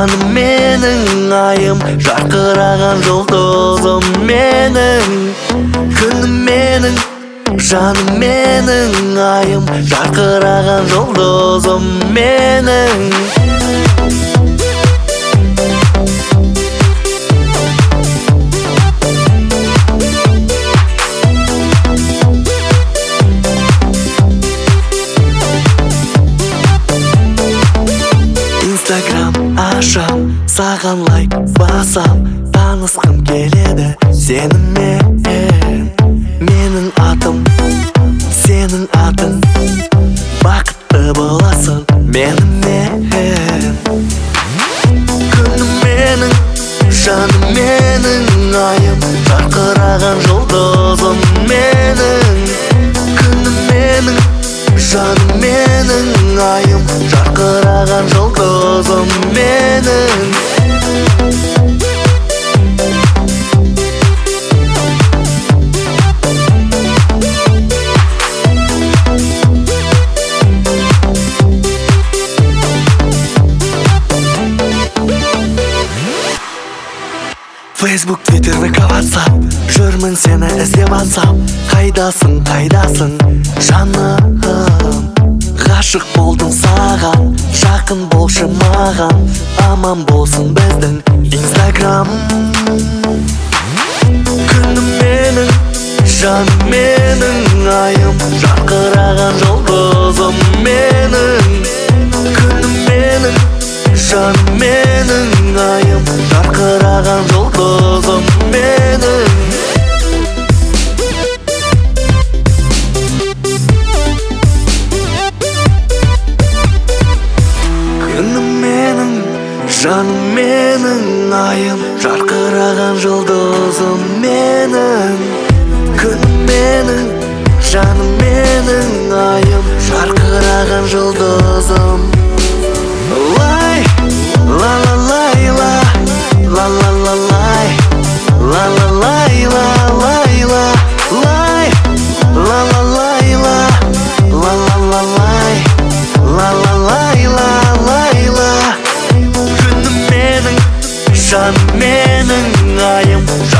Жаным менің айым, жарқыраған жұлдызым менің. Күнім менің, жаным менің айым, жарқыраған жұлдызым менің. Инстаграм ашам, саған лайк басам, танысқым келеді сенімен. Менің атым, сенің атың, бақытты боласың менімен. Күнім менің, жаным менің айым, жарқыраған жұлдызым менің. Күнім менің, жаным менің айым, жарқыраған жұлдызым менің. Facebook, Twitter, VK, WhatsApp, жүрмін сені іздеп ансам. Қайдасың, қайдасың, жаным? Ғашық болдым саған, жақын болшы маған. Аман болсын біздің Instagram. Күнім менің, жаным менің айым, жарқыраған жұлдызым менің. Күнім менің, жаным менің айым, жарқыраған жұлдызым менің. Күнім менің, жаным менің айым, жарқыраған жұлдызым менің. Күнім менің, жаным менің айым, жарқыраған жұлдызым. Лай, ла ла лай ла, ла ла ла лай, ла ла лай ла лай ла, лай, ла ла лай ла, ла ла ла лай, ла ла лай ла лай ла. Күнім менің, жаным менің айым,